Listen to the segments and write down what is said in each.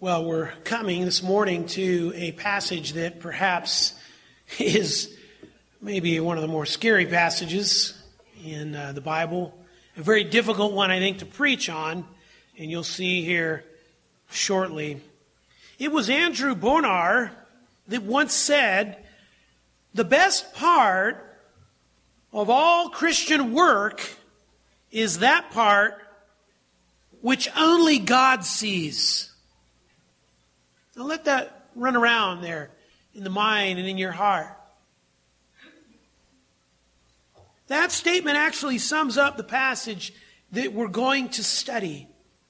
Well, we're coming this morning to a passage that perhaps is maybe one of the more scary passages in the Bible. A very difficult one, I think, to preach on, and you'll see here shortly. It was Andrew Bonar that once said, "The best part of all Christian work is that part which only God sees." Now let that run around there in the mind and in your heart. That statement actually sums up the passage that we're going to study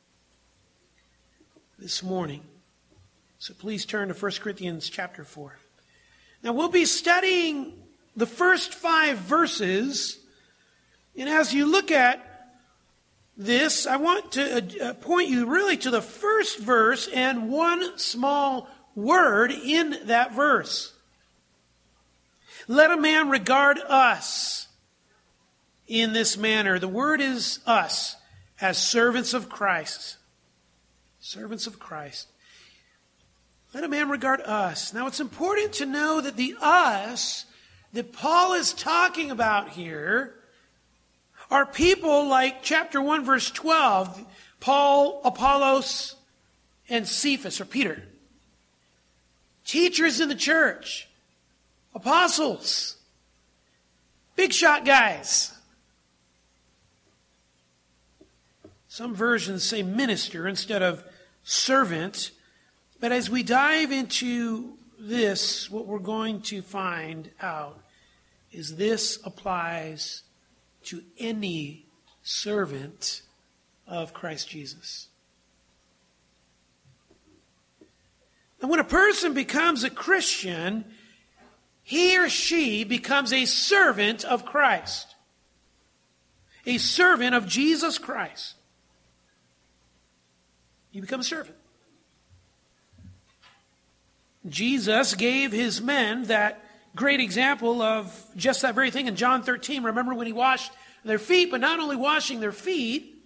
this morning. So please turn to 1 Corinthians chapter 4. Now we'll be studying the first 5 verses, and as you look at this, I want to point you really to the first verse and one small word in that verse. Let a man regard us in this manner. The word is us, as servants of Christ. Servants of Christ. Let a man regard us. Now it's important to know that the us that Paul is talking about here are people like chapter 1, verse 12, Paul, Apollos, and Cephas, or Peter. Teachers in the church. Apostles. Big shot guys. Some versions say minister instead of servant. But as we dive into this, what we're going to find out is this applies to any servant of Christ Jesus. And when a person becomes a Christian, he or she becomes a servant of Christ. A servant of Jesus Christ. You become a servant. Jesus gave his men that great example of just that very thing in John 13. Remember when he washed their feet, but not only washing their feet,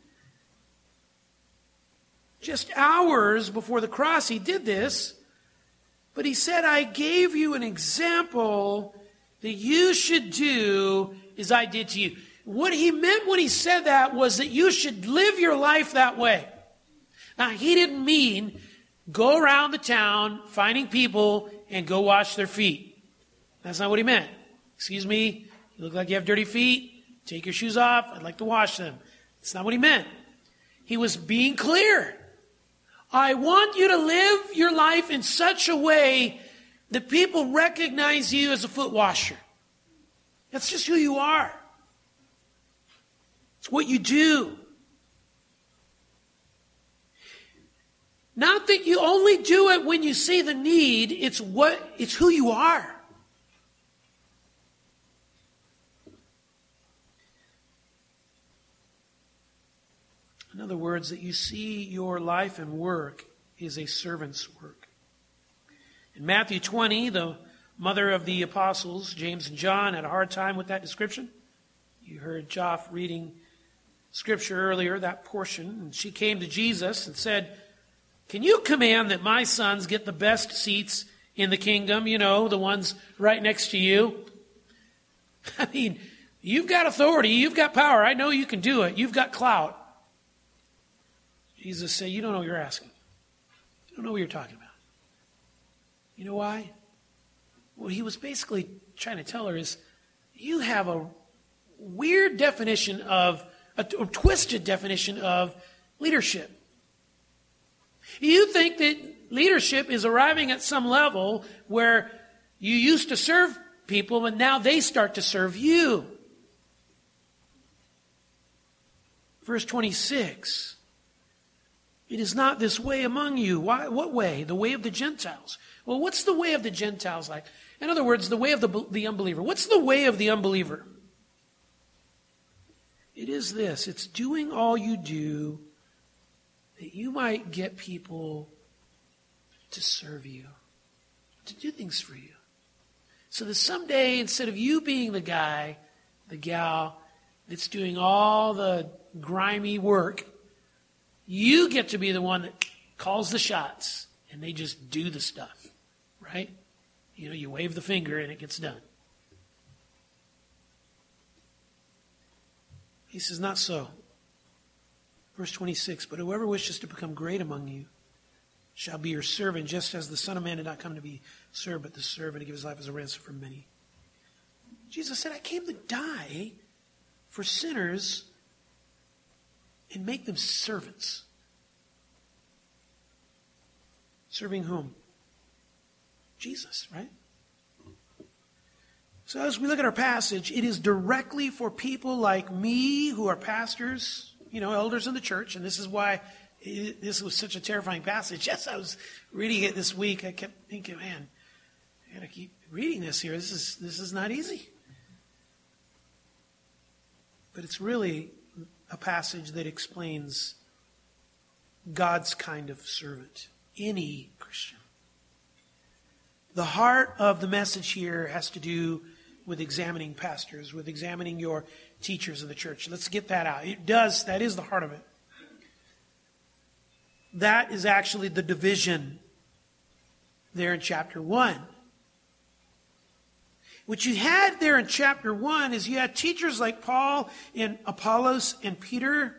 just hours before the cross he did this, but he said, "I gave you an example that you should do as I did to you." What he meant when he said that was that you should live your life that way. Now, he didn't mean go around the town finding people and go wash their feet. That's not what he meant. "Excuse me, you look like you have dirty feet. Take your shoes off. I'd like to wash them." That's not what he meant. He was being clear. I want you to live your life in such a way that people recognize you as a foot washer. That's just who you are. It's what you do. Not that you only do it when you see the need, it's who you are. In other words, that you see your life and work is a servant's work. In Matthew 20, the mother of the apostles, James and John, had a hard time with that description. You heard Joff reading scripture earlier, that portion. And she came to Jesus and said, "Can you command that my sons get the best seats in the kingdom? You know, the ones right next to you." I mean, you've got authority. You've got power. I know you can do it. You've got clout. Jesus said, "You don't know what you're asking. You don't know what you're talking about." You know why? What he was basically trying to tell her is, you have a weird definition of, a twisted definition of leadership. You think that leadership is arriving at some level where you used to serve people and now they start to serve you. Verse 26. "It is not this way among you." Why? What way? The way of the Gentiles. Well, what's the way of the Gentiles like? In other words, the way of the unbeliever. What's the way of the unbeliever? It is this. It's doing all you do that you might get people to serve you, to do things for you. So that someday, instead of you being the guy, the gal that's doing all the grimy work, you get to be the one that calls the shots and they just do the stuff, right? You know, you wave the finger and it gets done. He says, not so. Verse 26, but whoever wishes to become great among you shall be your servant, just as the Son of Man did not come to be served, but to serve and to give his life as a ransom for many. Jesus said, I came to die for sinners and make them servants. Serving whom? Jesus, right? So as we look at our passage, it is directly for people like me who are pastors, you know, elders in the church, and this is why this was such a terrifying passage. As I was reading it this week, I kept thinking, man, I got to keep reading this here. This is not easy. But it's really a passage that explains God's kind of servant, any Christian. The heart of the message here has to do with examining pastors, with examining your teachers in the church. Let's get that out. That is the heart of it. That is actually the division there in chapter 1. What you had there in chapter 1 is you had teachers like Paul and Apollos and Peter.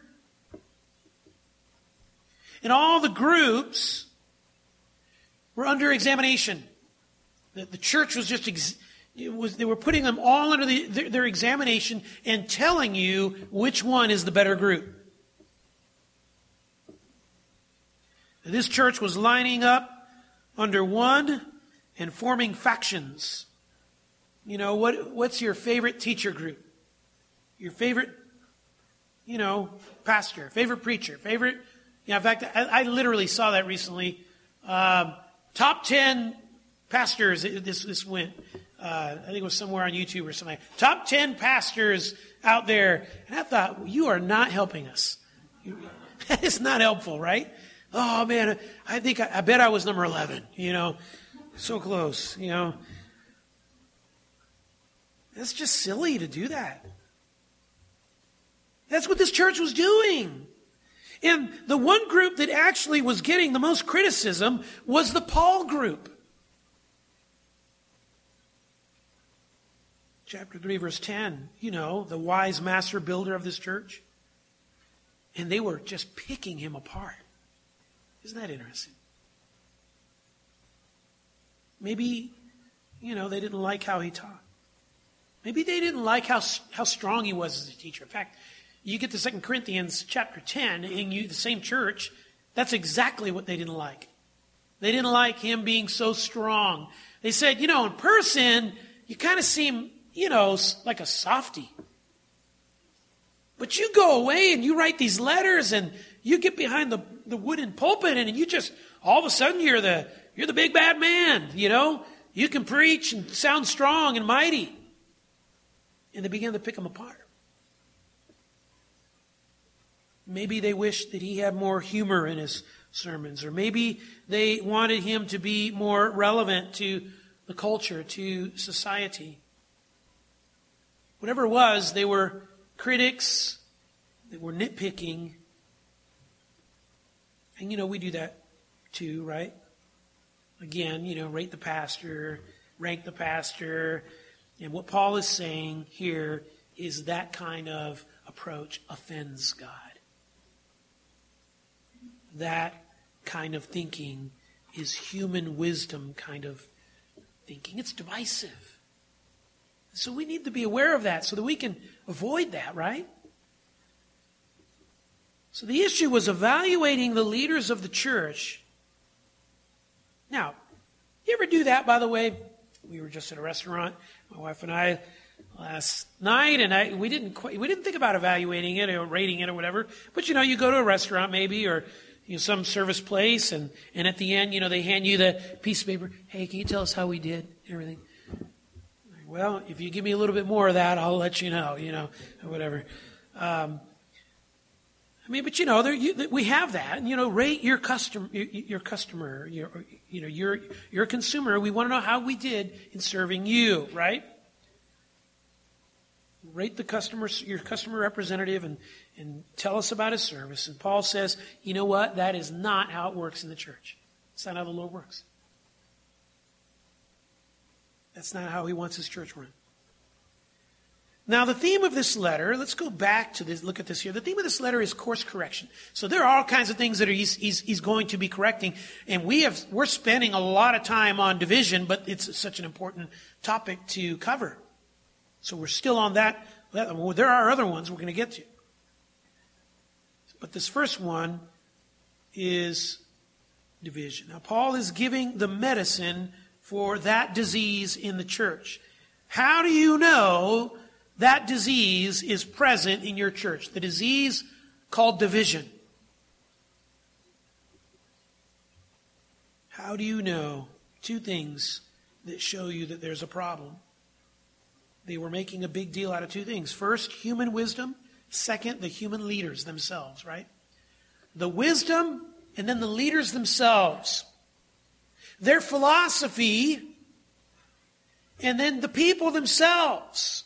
And all the groups were under examination. The church was just, they were putting them all under their examination and telling you which one is the better group. And this church was lining up under one and forming factions. You know, what's your favorite teacher group? Your favorite, pastor, favorite preacher, favorite... Yeah, in fact, I literally saw that recently. Top 10 pastors, this went, I think it was somewhere on YouTube or something. Top 10 pastors out there. And I thought, you are not helping us. That is not helpful, right? Oh, man, I bet I was number 11, so close, That's just silly to do that. That's what this church was doing. And the one group that actually was getting the most criticism was the Paul group. Chapter 3, verse 10, the wise master builder of this church. And they were just picking him apart. Isn't that interesting? Maybe, they didn't like how he taught. Maybe they didn't like how strong he was as a teacher. In fact, you get to 2 Corinthians chapter 10, and the same church, that's exactly what they didn't like. They didn't like him being so strong. They said, in person, you kind of seem, like a softy. But you go away and you write these letters and you get behind the wooden pulpit and you just, all of a sudden you're the big bad man, You can preach and sound strong and mighty. And they began to pick him apart. Maybe they wished that he had more humor in his sermons, or maybe they wanted him to be more relevant to the culture, to society. Whatever it was, they were critics, they were nitpicking. And we do that too, right? Again, rate the pastor, rank the pastor. And what Paul is saying here is that kind of approach offends God. That kind of thinking is human wisdom kind of thinking. It's divisive. So we need to be aware of that so that we can avoid that, right? So the issue was evaluating the leaders of the church. Now, you ever do that, by the way? We were just at a restaurant, my wife and I, last night, and we didn't think about evaluating it or rating it or whatever. But you go to a restaurant maybe, or some service place, and at the end, they hand you the piece of paper. Hey, can you tell us how we did? Everything. Well, if you give me a little bit more of that, I'll let you know, or whatever. But we have that. Rate your customer, your consumer. We want to know how we did in serving you, right? Rate the customer, your customer representative, and tell us about his service. And Paul says, you know what? That is not how it works in the church. That's not how the Lord works. That's not how he wants his church run. Now, the theme of this letter, let's go back to this, look at this here. The theme of this letter is course correction. So there are all kinds of things that he's going to be correcting. And we're spending a lot of time on division, but it's such an important topic to cover. So we're still on that. There are other ones we're going to get to. But this first one is division. Now, Paul is giving the medicine for that disease in the church. How do you know that disease is present in your church? The disease called division. How do you know? Two things that show you that there's a problem. They were making a big deal out of two things. First, human wisdom. Second, the human leaders themselves, right? The wisdom and then the leaders themselves. Their philosophy and then the people themselves.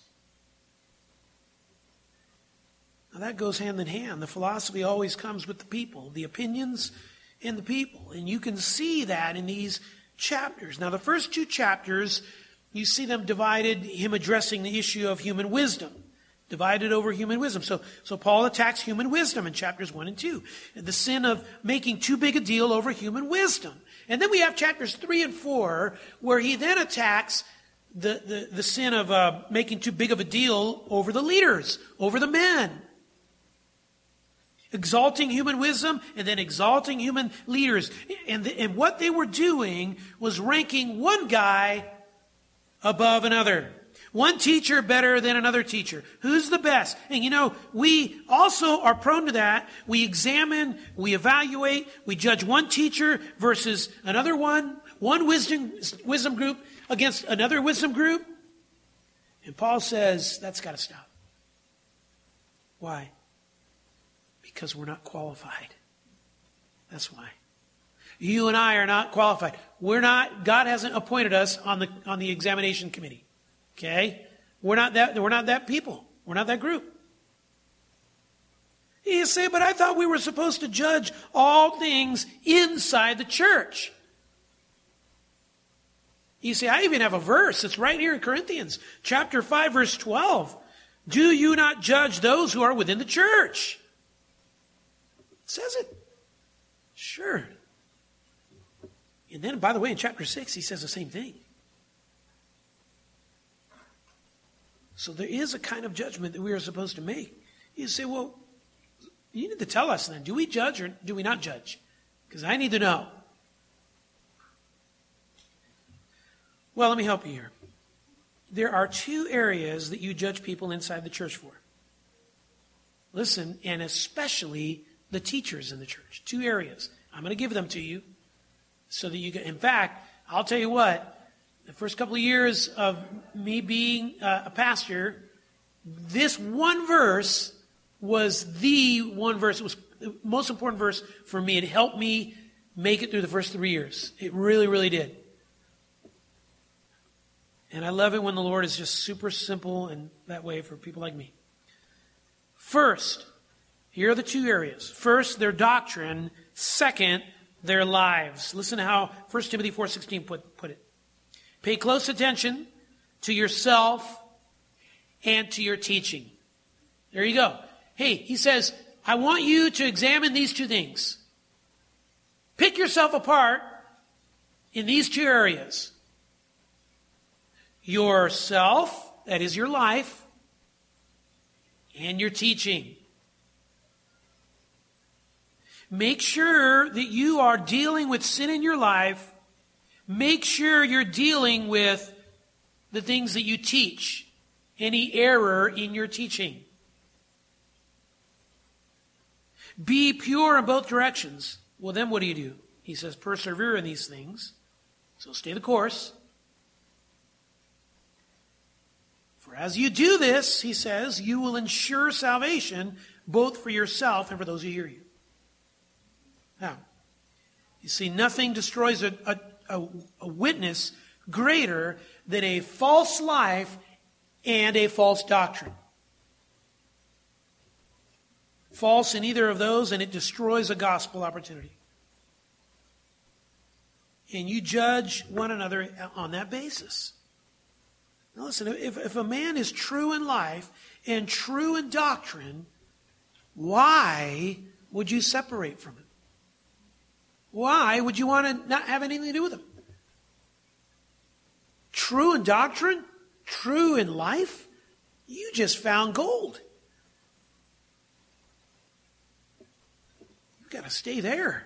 Now that goes hand in hand. The philosophy always comes with the people, the opinions and the people. And you can see that in these chapters. Now the first two chapters, you see them divided, him addressing the issue of human wisdom. Divided over human wisdom. So Paul attacks human wisdom in chapters 1 and 2. The sin of making too big a deal over human wisdom. And then we have chapters 3 and 4 where he then attacks the sin of making too big of a deal over the leaders, over the men. Exalting human wisdom and then exalting human leaders. And what they were doing was ranking one guy above another. One teacher better than another teacher. Who's the best? And we also are prone to that. We examine, we evaluate, we judge one teacher versus another one wisdom group against another wisdom group. And Paul says that's got to stop. Why? Because we're not qualified. That's why. You and I are not qualified. God hasn't appointed us on the examination committee. Okay? We're not that people. We're not that group. You say, but I thought we were supposed to judge all things inside the church. You say, I even have a verse. It's right here in Corinthians, chapter 5, verse 12. Do you not judge those who are within the church? It says it. Sure. And then, by the way, in chapter 6, he says the same thing. So there is a kind of judgment that we are supposed to make. You say, well, you need to tell us then. Do we judge or do we not judge? Because I need to know. Well, let me help you here. There are two areas that you judge people inside the church for. Listen, and especially the teachers in the church. Two areas. I'm going to give them to you so that you can. In fact, I'll tell you what. The first couple of years of me being a pastor, this one verse was the one verse. It was the most important verse for me. It helped me make it through the first 3 years. It really, really did. And I love it when the Lord is just super simple and that way for people like me. First, here are the two areas. First, their doctrine. Second, their lives. Listen to how 1 Timothy 4:16 put it. Pay close attention to yourself and to your teaching. There you go. Hey, he says, I want you to examine these two things. Pick yourself apart in these two areas. Yourself, that is your life, and your teaching. Make sure that you are dealing with sin in your life. Make sure you're dealing with the things that you teach. Any error in your teaching. Be pure in both directions. Well, then what do? He says, persevere in these things. So stay the course. For as you do this, he says, you will ensure salvation both for yourself and for those who hear you. Now, you see, nothing destroys a witness greater than a false life and a false doctrine. False in either of those, and it destroys a gospel opportunity. and you judge one another on that basis. Now listen, if a man is true in life and true in doctrine, why would you separate from him? Why would you want to not have anything to do with him? True in doctrine, true in life, you just found gold. You've got to stay there.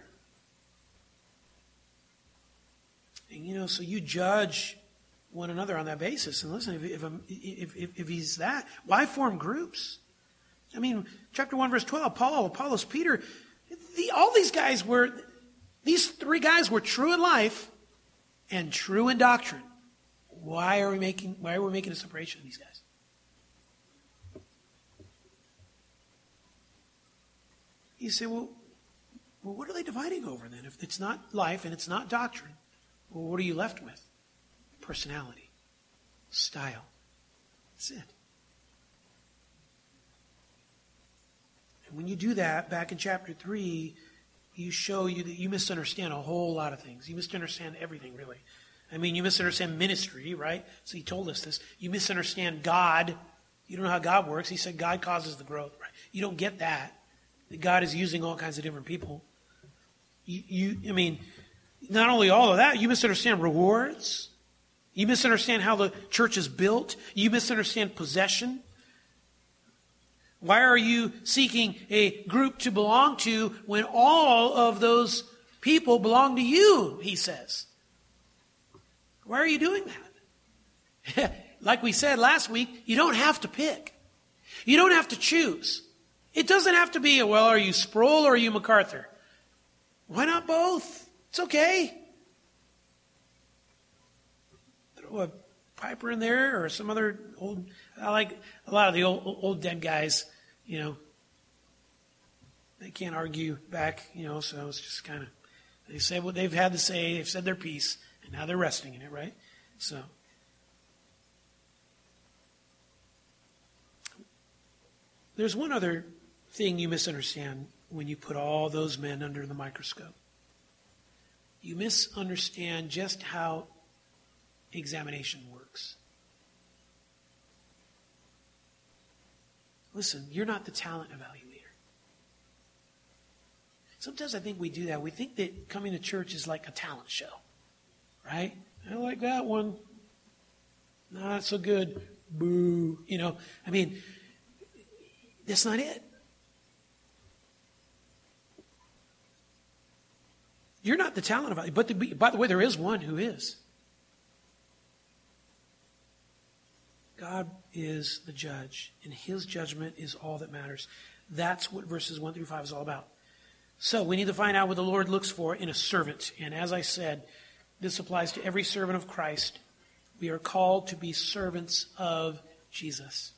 And so you judge one another on that basis. And listen, if he's that, why form groups? I mean, chapter 1, verse 12, Paul, Apollos, Peter, all these guys these three guys were true in life and true in doctrine. Why are we making a separation of these guys? You say, well, what are they dividing over then? If it's not life and it's not doctrine, well, what are you left with? Personality, style. That's it. And when you do that, back in chapter 3, you show you that you misunderstand a whole lot of things. You misunderstand everything, really. I mean, you misunderstand ministry, right? So he told us this. You misunderstand God. You don't know how God works. He said God causes the growth, right? You don't get that. That God is using all kinds of different people. Not only all of that, you misunderstand rewards. You misunderstand how the church is built. You misunderstand possession. Why are you seeking a group to belong to when all of those people belong to you, he says? Why are you doing that? Like we said last week, you don't have to pick. You don't have to choose. It doesn't have to be, are you Sproul or are you MacArthur? Why not both? It's okay. Throw a Piper in there or some other old... I like a lot of the old dead guys, They can't argue back, so it's just kind of... They said what they've had to say, they've said their piece, and now they're resting in it, right? So... There's one other thing you misunderstand when you put all those men under the microscope. You misunderstand just how examination works. Listen, you're not the talent evaluator. Sometimes I think we do that. We think that coming to church is like a talent show, right? I like that one. Not so good. Boo. That's not it. You're not the talent evaluator. But by the way, there is one who is. God is the judge, and his judgment is all that matters. That's what verses 1 through 5 is all about. So we need to find out what the Lord looks for in a servant. And as I said, this applies to every servant of Christ. We are called to be servants of Jesus.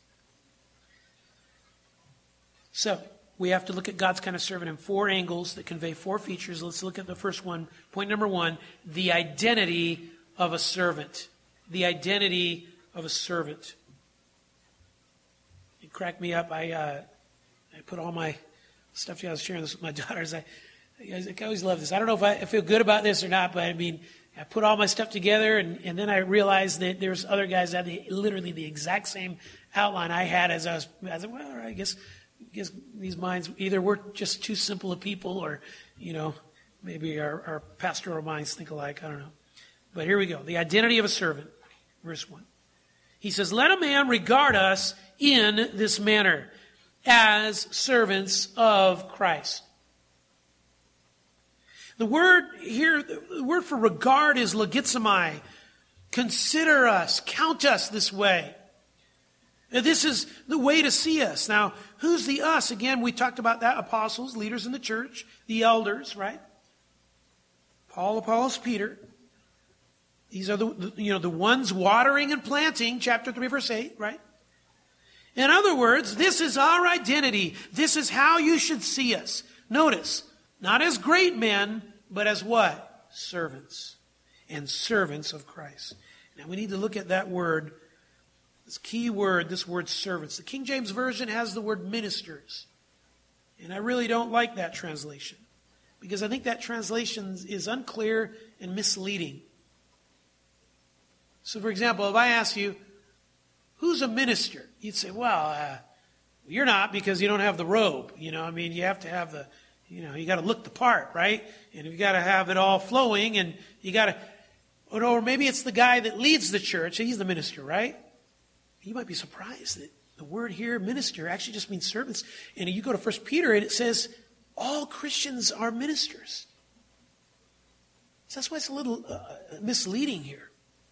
So we have to look at God's kind of servant in 4 angles that convey 4 features. Let's look at the first one. Point number 1, the identity of a servant. The identity of a servant. It cracked me up. I put all my stuff together. I was sharing this with my daughters. I always love this. I don't know if I feel good about this or not, but I put all my stuff together, and then I realized that there's other guys that had literally the exact same outline I had as I was well, I guess these minds, either we're just too simple of people or, maybe our pastoral minds think alike. I don't know. But here we go. The identity of a servant. Verse 1. He says, let a man regard us in this manner as servants of Christ. The word here, the word for regard is logizomai. Consider us, count us this way. Now, this is the way to see us. Now, who's the us? Again, we talked about that. Apostles, leaders in the church, the elders, right? Paul, Apollos, Peter. These are the ones watering and planting, chapter 3, verse 8, right? In other words, this is our identity. This is how you should see us. Notice, not as great men, but as what? Servants. And servants of Christ. Now, we need to look at that word. This key word, this word servants. The King James Version has the word ministers. And I really don't like that translation. Because I think that translation is unclear and misleading. So, for example, if I ask you, who's a minister? You'd say, well, you're not because you don't have the robe. You have to have you got to look the part, right? And you got to have it all flowing, and you got to, or maybe it's the guy that leads the church. He's the minister, right? You might be surprised that the word here, minister, actually just means servants. And you go to 1 Peter and it says, all Christians are ministers. So that's why it's a little misleading here.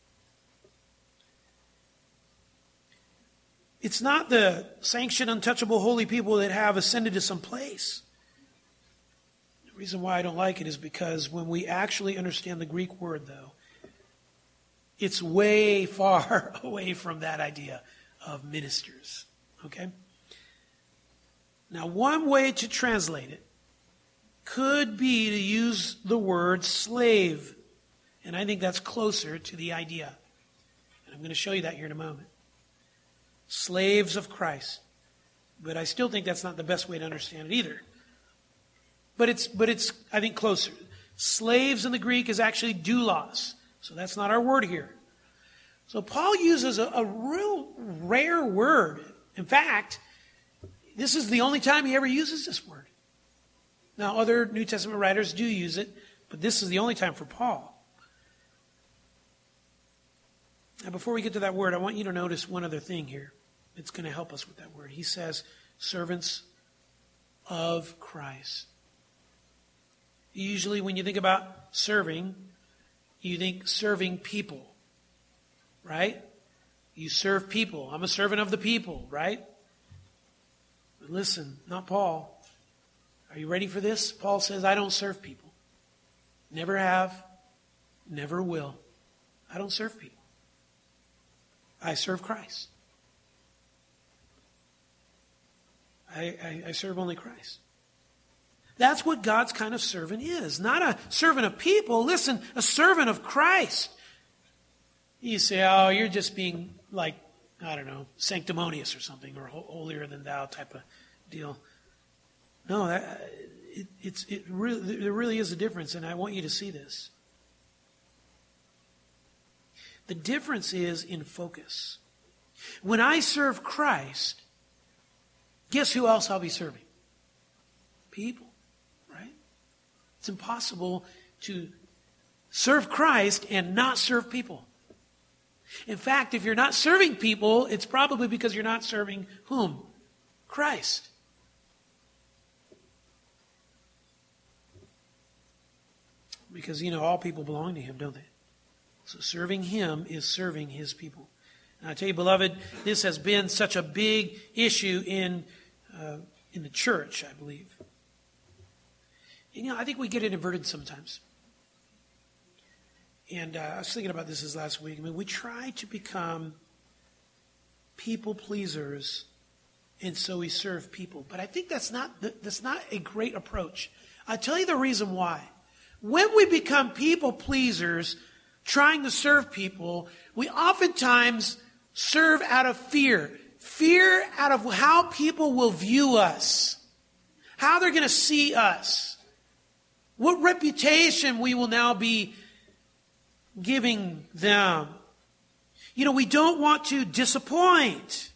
It's not the sanctioned, untouchable, holy people that have ascended to some place. The reason why I don't like it is because when we actually understand the Greek word, though, it's way far away from that idea of ministers. Okay? Now, one way to translate it could be to use the word slave. And I think that's closer to the idea. And I'm going to show you that here in a moment. Slaves of Christ. But I still think that's not the best way to understand it either. But it's I think, closer. Slaves in the Greek is actually doulos. So that's not our word here. So Paul uses a real rare word. In fact, this is the only time he ever uses this word. Now, other New Testament writers do use it, but this is the only time for Paul. Now, before we get to that word, I want you to notice one other thing here. It's going to help us with that word. He says, servants of Christ. Usually when you think about serving, you think serving people, right? You serve people. I'm a servant of the people, right? But listen, not Paul. Are you ready for this? Paul says, I don't serve people. Never have, never will. I don't serve people. I serve Christ. I serve only Christ. That's what God's kind of servant is. Not a servant of people. Listen, a servant of Christ. You say, oh, you're just being like, I don't know, sanctimonious or something, or holier than thou type of deal. No, there really is a difference, and I want you to see this. The difference is in focus. When I serve Christ, guess who else I'll be serving? People, right? It's impossible to serve Christ and not serve people. In fact, if you're not serving people, it's probably because you're not serving whom? Christ. Because, all people belong to Him, don't they? So serving Him is serving His people. And I tell you, beloved, this has been such a big issue in the church, I believe. And, I think we get it inverted sometimes. And I was thinking about this last week. We try to become people pleasers, and so we serve people. But I think that's not a great approach. I'll tell you the reason why. When we become people pleasers, trying to serve people, we oftentimes serve out of fear. Fear out of how people will view us. How they're going to see us. What reputation we will now be giving them. We don't want to disappoint.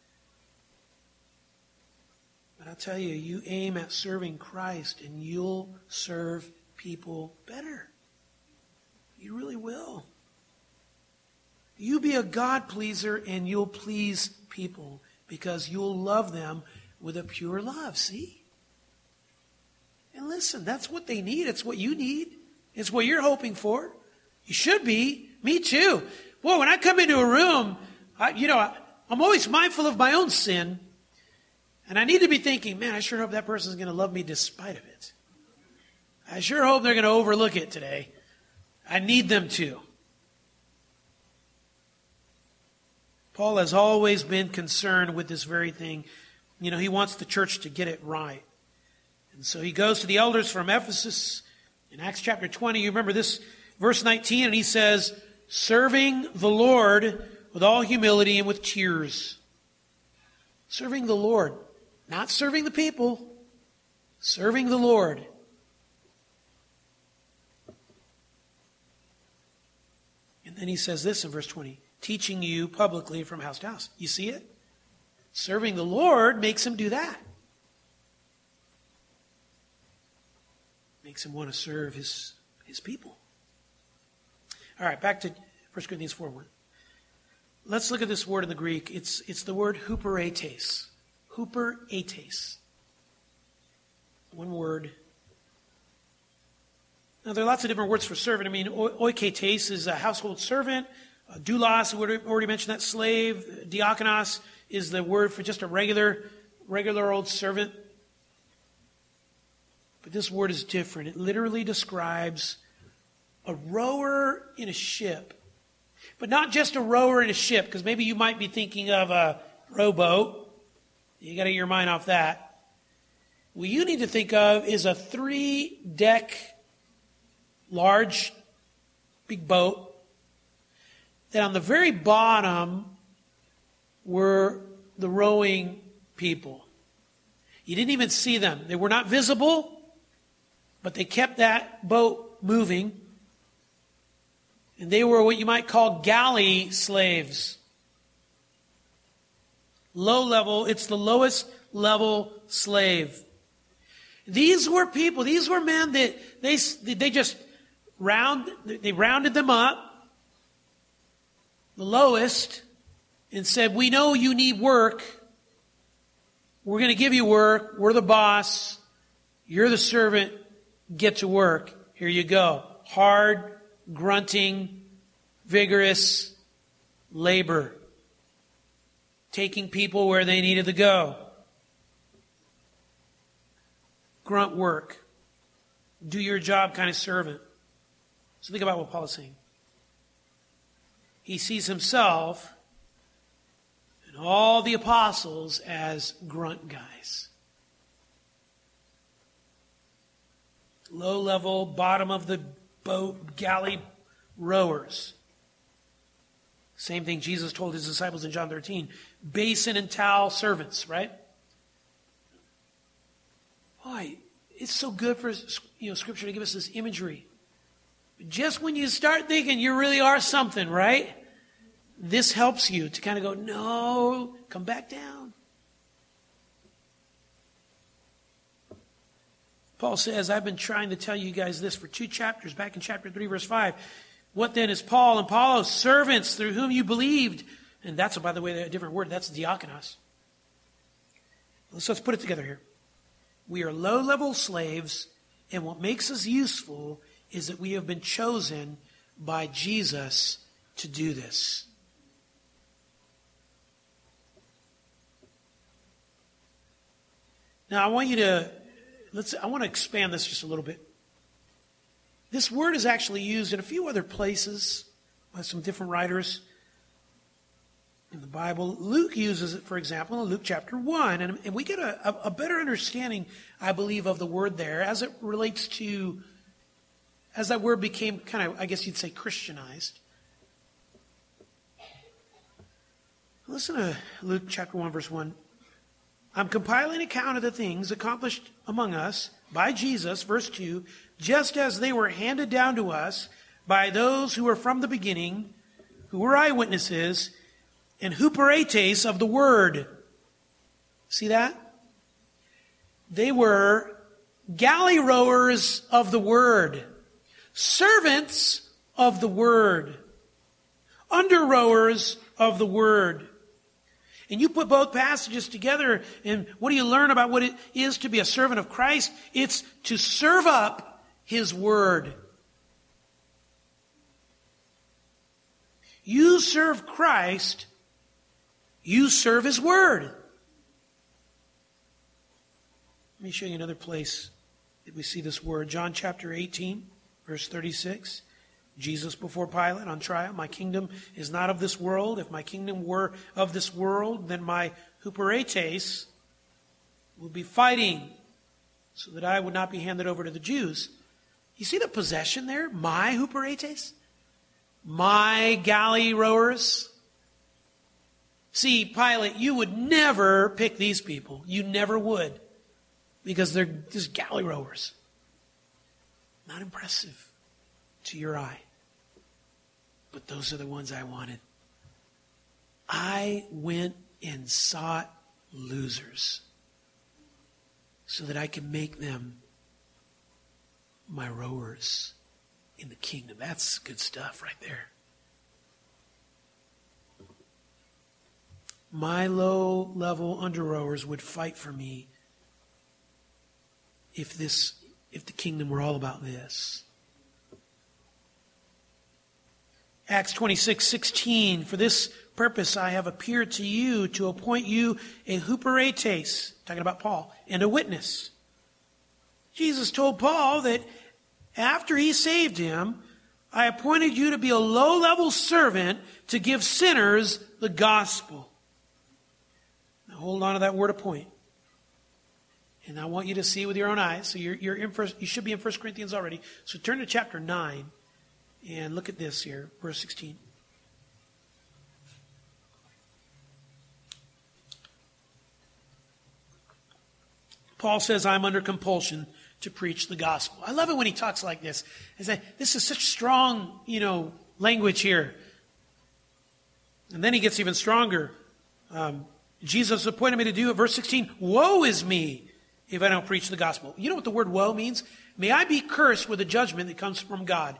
But I'll tell you, you aim at serving Christ and you'll serve people better. You really will. You be a God pleaser and you'll please people because you'll love them with a pure love. See? And listen, that's what they need. It's what you need. It's what you're hoping for. You should be. Me too. Boy, when I come into a room, I'm always mindful of my own sin. And I need to be thinking, man, I sure hope that person's going to love me despite of it. I sure hope they're going to overlook it today. I need them to. Paul has always been concerned with this very thing. He wants the church to get it right. And so he goes to the elders from Ephesus in Acts chapter 20. You remember this, verse 19, and he says, serving the Lord with all humility and with tears. Serving the Lord. Not serving the people. Serving the Lord. And then he says this in verse 20, teaching you publicly from house to house. You see it? Serving the Lord makes him do that. Makes him want to serve his people. All right, back to 1 Corinthians 4:1. Let's look at this word in the Greek. It's the word huperetes. Huperetes. One word. Now, there are lots of different words for servant. I mean, oiketes is a household servant. Doulos, we already mentioned that, slave. Diakonos is the word for just a regular old servant. But this word is different. It literally describes a rower in a ship. But not just a rower in a ship, because maybe you might be thinking of a rowboat. You got to get your mind off that. What you need to think of is a 3-deck, large, big boat. That on the very bottom were the rowing people. You didn't even see them. They were not visible, but they kept that boat moving. And they were what you might call galley slaves. Low level, it's the lowest level slave. These were people, these were men that they just rounded them up, the lowest, and said, we know you need work. We're going to give you work. We're the boss. You're the servant. Get to work. Here you go. Hard, grunting, vigorous labor. Taking people where they needed to go. Grunt work. Do your job kind of servant. So think about what Paul is saying. He sees himself and all the apostles as grunt guys. Low level, bottom of the boat, galley rowers. Same thing Jesus told his disciples in John 13. Basin and towel servants, right? Boy, it's so good for Scripture to give us this imagery. Just when you start thinking you really are something, right? This helps you to kind of go, no, come back down. Paul says, I've been trying to tell you guys this for 2 chapters, back in chapter 3, verse 5. What then is Paul and Apollos, servants through whom you believed? And that's, by the way, a different word. That's diakonos. Let's put it together here. We are low-level slaves, and what makes us useful is that we have been chosen by Jesus to do this. Now, I want to expand this just a little bit. This word is actually used in a few other places by some different writers in the Bible. Luke uses it, for example, in Luke chapter 1. And we get a better understanding, I believe, of the word there as it relates to, as that word became kind of, I guess you'd say, Christianized. Listen to Luke chapter 1, verse 1. I'm compiling an account of the things accomplished among us by Jesus, verse 2, just as they were handed down to us by those who were from the beginning, who were eyewitnesses, and huperetes of the word. See that? They were galley rowers of the word, servants of the word, under rowers of the word. And you put both passages together, and what do you learn about what it is to be a servant of Christ? It's to serve up His word. You serve Christ, you serve His word. Let me show you another place that we see this word. John chapter 18, verse 36. Jesus before Pilate on trial. My kingdom is not of this world. If my kingdom were of this world, then my huperetes would be fighting so that I would not be handed over to the Jews. You see the possession there? My huperetes? My galley rowers? See, Pilate, you would never pick these people. You never would. Because they're just galley rowers. Not impressive to your eye. but those are the ones I wanted. I went and sought losers so that I could make them my rowers in the kingdom. That's good stuff right there. My low-level under-rowers would fight for me if the kingdom were all about this. Acts 26:16, for this purpose I have appeared to you to appoint you a huperetes, talking about Paul, and a witness. Jesus told Paul that after he saved him, I appointed you to be a low-level servant to give sinners the gospel. Now hold on to that word appoint. And I want you to see with your own eyes. So you're in you should be in 1 Corinthians already. So turn to chapter 9 and look at this here, verse 16. Paul says, I'm under compulsion to preach the gospel. I love it when he talks like this. This is such strong, language here. And then he gets even stronger. Jesus appointed me to do it. Verse 16, woe is me if I don't preach the gospel. You know what the word woe means? May I be cursed with the judgment that comes from God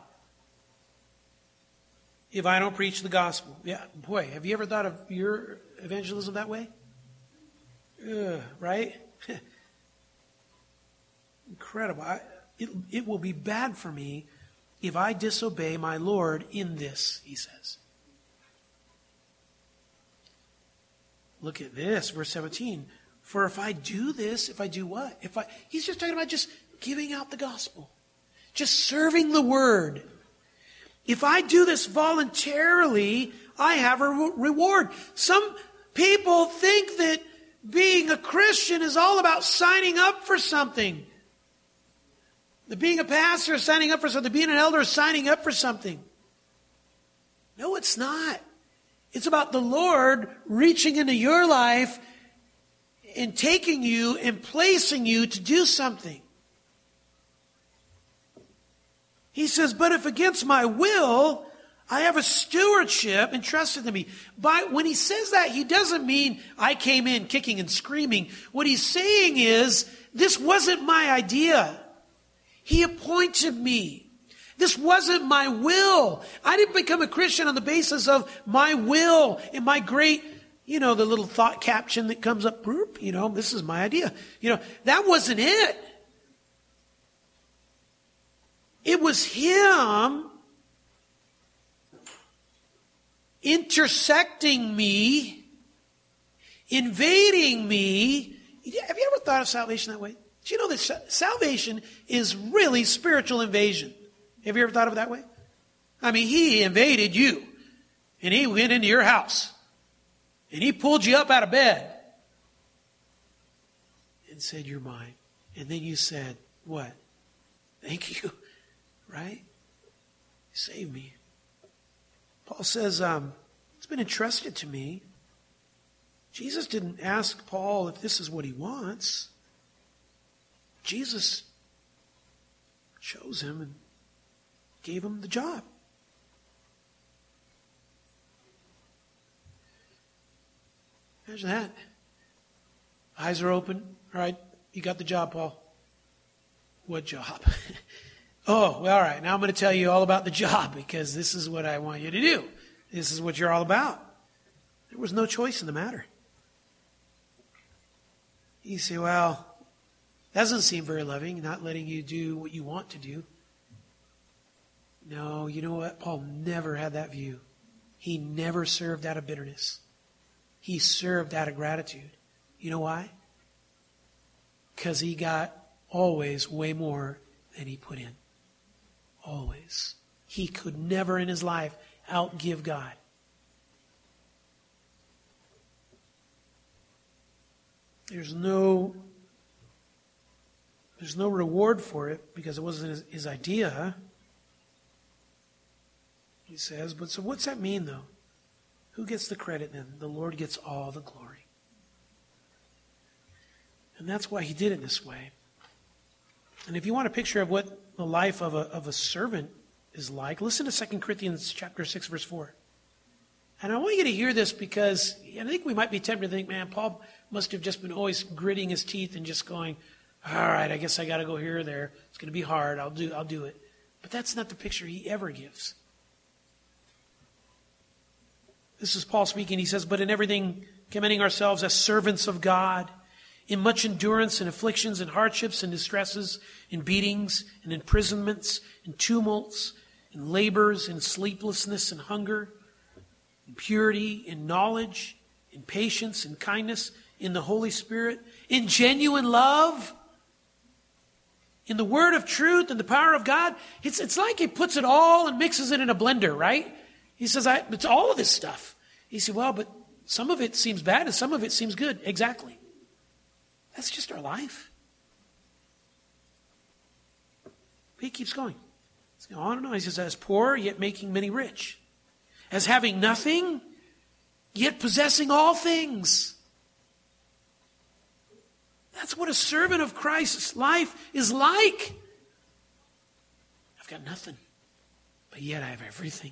if I don't preach the gospel. Yeah, boy, have you ever thought of your evangelism that way? Right? Incredible. It will be bad for me if I disobey my Lord in this, he says. Look at this, verse 17. For if I do this, if I do what? He's just talking about just giving out the gospel. Just serving the word. If I do this voluntarily, I have a reward. Some people think that being a Christian is all about signing up for something. That being a pastor is signing up for something. Being an elder is signing up for something. No, it's not. It's about the Lord reaching into your life and taking you and placing you to do something. He says, but if against my will, I have a stewardship entrusted to me. When he says that, he doesn't mean I came in kicking and screaming. What he's saying is, this wasn't my idea. He appointed me. This wasn't my will. I didn't become a Christian on the basis of my will and my great, the little thought caption that comes up, this is my idea. That wasn't it. It was him intersecting me, invading me. Have you ever thought of salvation that way? Do you know that salvation is really spiritual invasion? Have you ever thought of it that way? I mean, he invaded you, and he went into your house, and he pulled you up out of bed and said, you're mine. And then you said, what? Thank you. Right? Save me. Paul says, it's been entrusted to me. Jesus didn't ask Paul if this is what he wants. Jesus chose him and gave him the job. Imagine that. Eyes are open. All right, you got the job, Paul. What job? Oh, well, all right. Now I'm going to tell you all about the job because this is what I want you to do. This is what you're all about. There was no choice in the matter. You say, well, that doesn't seem very loving, not letting you do what you want to do. No, you know what? Paul never had that view. He never served out of bitterness. He served out of gratitude. You know why? Because he got always way more than he put in. Always. He could never in his life outgive God. There's no reward for it because it wasn't his idea. He says, but so what's that mean though? Who gets the credit then? The Lord gets all the glory. And that's why he did it this way. And if you want a picture of what the life of a servant is like. Listen to 2 Corinthians chapter 6, verse 4. And I want you to hear this because I think we might be tempted to think, man, Paul must have just been always gritting his teeth and just going, all right, I guess I got to go here or there. It's going to be hard. I'll do it. But that's not the picture he ever gives. This is Paul speaking. He says, but in everything, commending ourselves as servants of God, in much endurance and afflictions and hardships and distresses, in beatings and imprisonments and tumults, in labors and sleeplessness and hunger, in purity, in knowledge, in patience, in kindness, in the Holy Spirit, in genuine love, in the word of truth and the power of God. It's like he puts it all and mixes it in a blender, right? He says, it's all of this stuff. He said, well, but some of it seems bad and some of it seems good. Exactly. That's just our life. He keeps going. He's going on and on. He says, as poor, yet making many rich. As having nothing, yet possessing all things. That's what a servant of Christ's life is like. I've got nothing, but yet I have everything.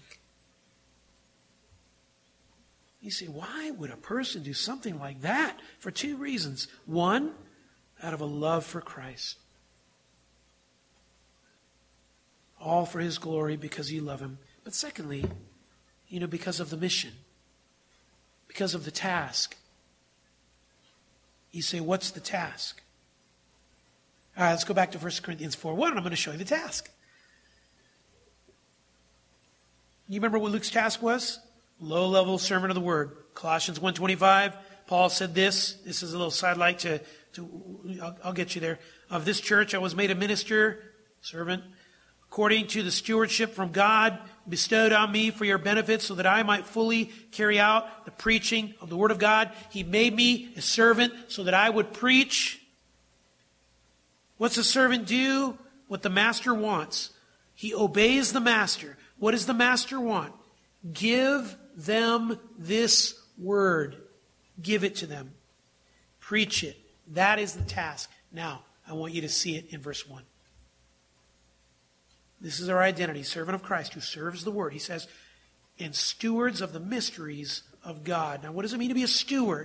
You say, why would a person do something like that? For two reasons. One, out of a love for Christ. All for His glory because you love Him. But secondly, because of the mission. Because of the task. You say, what's the task? All right, let's go back to 1 Corinthians 4:1, and I'm going to show you the task. You remember what Luke's task was? Low-level sermon of the Word. Colossians 1:25, Paul said this. This is a little sidelight I'll get you there. Of this church I was made a minister, servant, according to the stewardship from God bestowed on me for your benefit, so that I might fully carry out the preaching of the Word of God. He made me a servant so that I would preach. What's a servant do? What the master wants. He obeys the master. What does the master want? Give them this word. Give it to them. Preach it. That is the task. Now, I want you to see it in verse 1. This is our identity, servant of Christ who serves the word. He says, and stewards of the mysteries of God. Now, what does it mean to be a steward?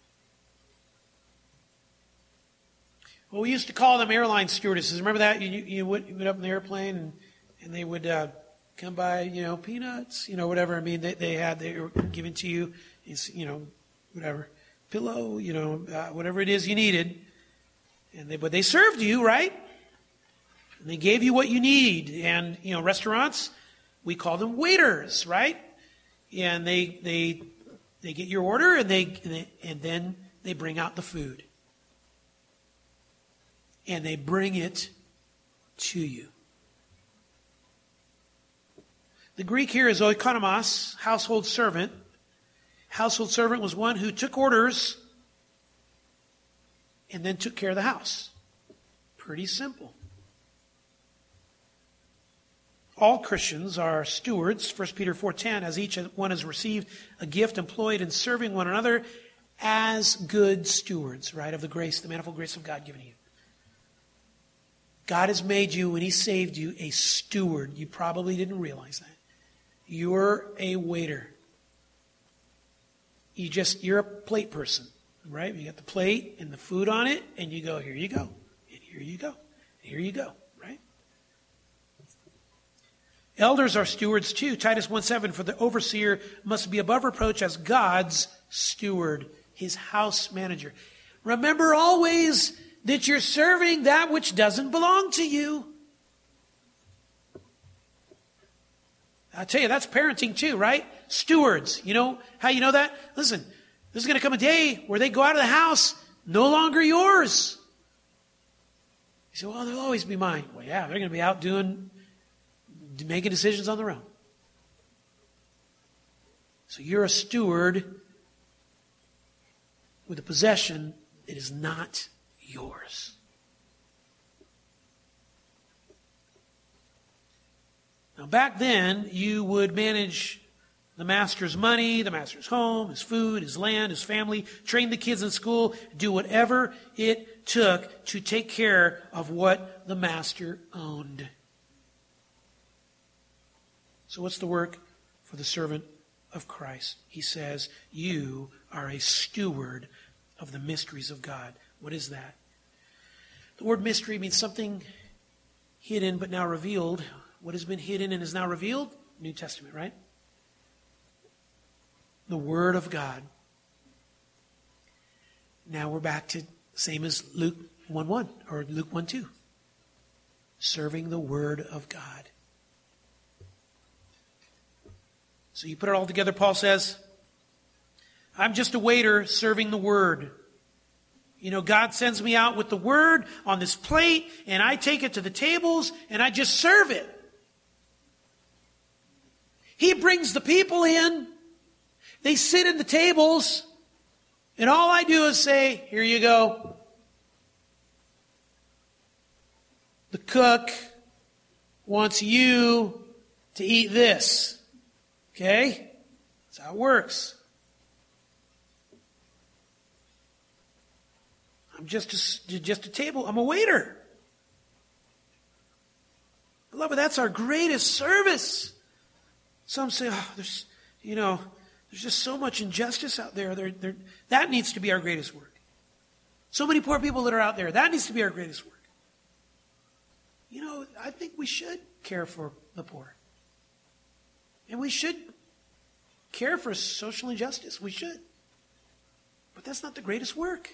Well, we used to call them airline stewardesses. Remember that? You went up in the airplane and they would come by, peanuts, whatever. I mean, they were given to you, whatever, pillow, whatever it is you needed. But they served you, right? And they gave you what you need. And, restaurants, we call them waiters, right? And they get your order and then they bring out the food. And they bring it to you. The Greek here is oikonomos, household servant. Household servant was one who took orders and then took care of the house. Pretty simple. All Christians are stewards, 1 Peter 4:10, as each one has received a gift employed in serving one another as good stewards, right, of the grace, the manifold grace of God given to you. God has made you, when He saved you, a steward. You probably didn't realize that. You're a waiter. You're a plate person, right? You got the plate and the food on it, and you go, here you go, and here you go, and here you go, right? Elders are stewards too. Titus 1:7, for the overseer must be above reproach as God's steward, His house manager. Remember always that you're serving that which doesn't belong to you. I tell you, that's parenting too, right? Stewards. You know how you know that? Listen, there's going to come a day where they go out of the house, no longer yours. You say, well, they'll always be mine. Well, yeah, they're going to be out making decisions on their own. So you're a steward with a possession that is not yours. Now, back then, you would manage the master's money, the master's home, his food, his land, his family, train the kids in school, do whatever it took to take care of what the master owned. So what's the work for the servant of Christ? He says, you are a steward of the mysteries of God. What is that? The word mystery means something hidden but now revealed. What has been hidden and is now revealed? New Testament, right? The Word of God. Now we're back to same as Luke 1:1 or Luke 1:2. Serving the Word of God. So you put it all together, Paul says, I'm just a waiter serving the Word. You know, God sends me out with the Word on this plate, and I take it to the tables, and I just serve it. He brings the people in. They sit at the tables, and all I do is say, here you go. The cook wants you to eat this. Okay? That's how it works. I'm just a table. I'm a waiter. Beloved, that's our greatest service. Some say, there's just so much injustice out there. That needs to be our greatest work. So many poor people that are out there. That needs to be our greatest work. You know, I think we should care for the poor. And we should care for social injustice. We should. But that's not the greatest work.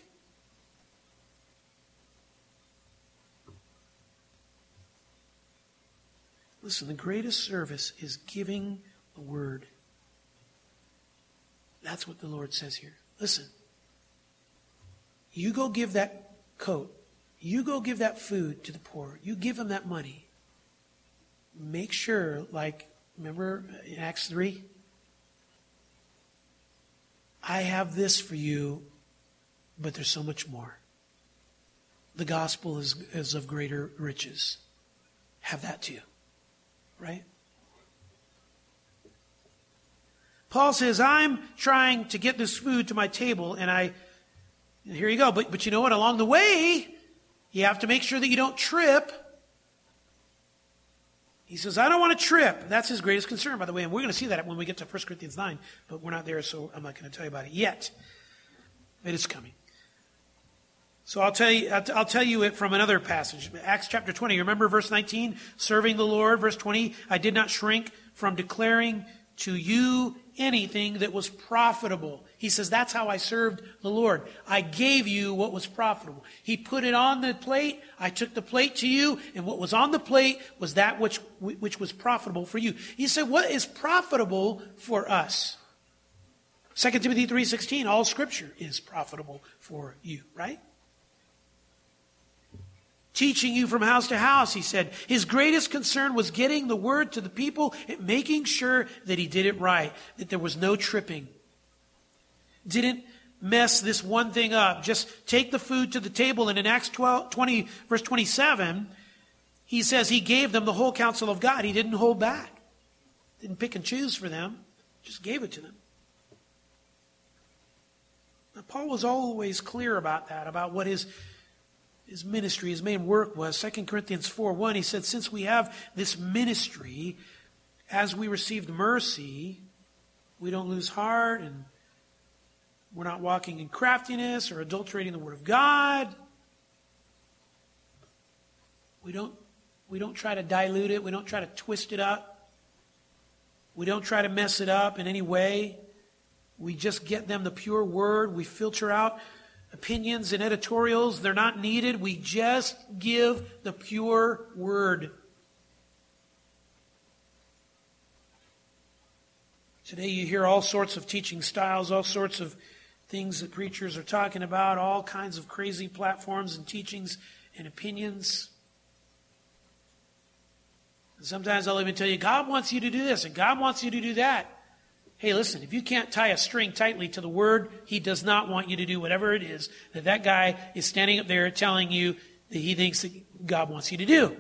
Listen, the greatest service is giving the Word. That's what the Lord says here. Listen, you go give that coat, you go give that food to the poor, you give them that money. Make sure, remember in Acts 3? I have this for you, but there's so much more. The gospel is of greater riches. Have that too. Right? Paul says, I'm trying to get this food to my table, and here you go. But you know what? Along the way, you have to make sure that you don't trip. He says, I don't want to trip. That's his greatest concern, by the way. And we're going to see that when we get to 1 Corinthians 9. But we're not there, so I'm not going to tell you about it yet. But it's coming. So I'll tell you it from another passage. Acts chapter 20. Remember verse 19? Serving the Lord. Verse 20. I did not shrink from declaring to you anything that was profitable. He says, that's how I served the Lord. I gave you what was profitable. He put it on the plate. I took the plate to you, and what was on the plate was that which was profitable for you. He said, what is profitable for us? 2 Timothy 3:16, all Scripture is profitable for you, right? Teaching you from house to house, he said. His greatest concern was getting the word to the people and making sure that he did it right, that there was no tripping. Didn't mess this one thing up. Just take the food to the table. And in Acts 20, verse 27, he says he gave them the whole counsel of God. He didn't hold back. Didn't pick and choose for them. Just gave it to them. Now, Paul was always clear about that, about what his ministry, his main work was. 2 Corinthians 4:1, he said, since we have this ministry, as we received mercy, we don't lose heart, and we're not walking in craftiness or adulterating the Word of God. We don't try to dilute it. We don't try to twist it up. We don't try to mess it up in any way. We just get them the pure Word. We filter out opinions and editorials. They're not needed. We just give the pure Word. Today you hear all sorts of teaching styles, all sorts of things that preachers are talking about, all kinds of crazy platforms and teachings and opinions. And sometimes I'll even tell you, God wants you to do this and God wants you to do that. Hey, listen, if you can't tie a string tightly to the Word, He does not want you to do whatever it is that guy is standing up there telling you that he thinks that God wants you to do.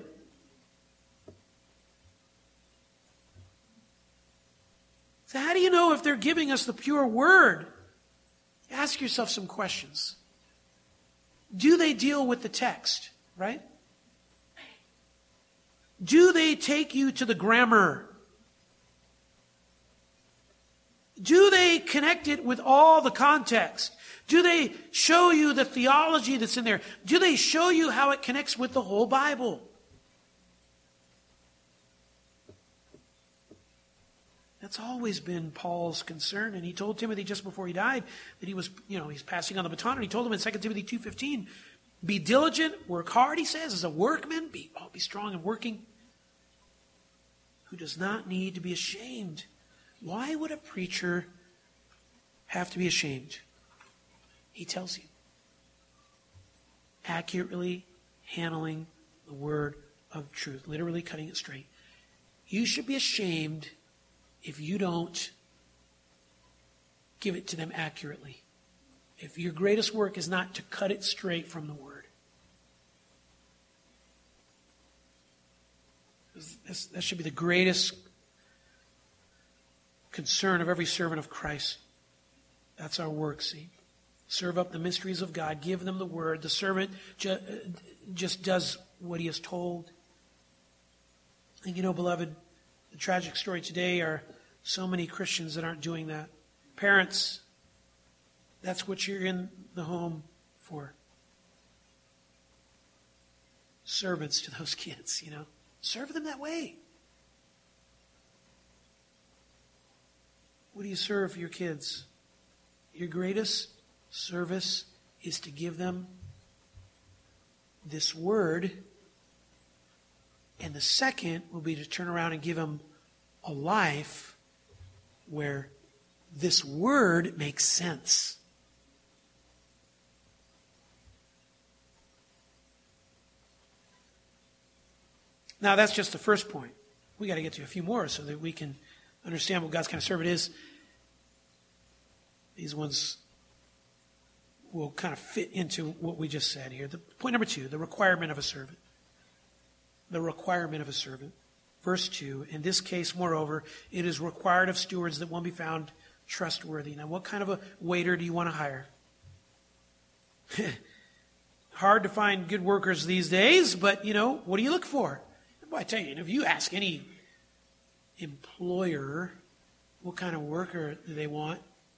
So how do you know if they're giving us the pure Word? Ask yourself some questions. Do they deal with the text, right? Do they take you to the grammar? Do they connect it with all the context? Do they show you the theology that's in there? Do they show you how it connects with the whole Bible? That's always been Paul's concern. And he told Timothy just before he died that he was, he's passing on the baton. And he told him in 2 Timothy 2:15, be diligent, work hard, he says, as a workman. Be strong and working, who does not need to be ashamed. Why would a preacher have to be ashamed? He tells you. Accurately handling the word of truth. Literally cutting it straight. You should be ashamed if you don't give it to them accurately. If your greatest work is not to cut it straight from the Word. That should be the greatest concern of every servant of Christ. That's our work, see. Serve up the mysteries of God. Give them the Word. The servant just does what he is told. And beloved, the tragic story today are so many Christians that aren't doing that. Parents, that's what you're in the home for. Servants to those kids, Serve them that way. What do you serve your kids? Your greatest service is to give them this word. And the second will be to turn around and give them a life where this word makes sense. Now, that's just the first point. We got to get to a few more so that we can understand what God's kind of servant is. These ones will kind of fit into what we just said here. Point number 2, the requirement of a servant. The requirement of a servant. Verse 2, in this case, moreover, it is required of stewards that one be found trustworthy. Now, what kind of a waiter do you want to hire? Hard to find good workers these days, but, what do you look for? Well, I tell you, if you ask any employer what kind of worker do they want,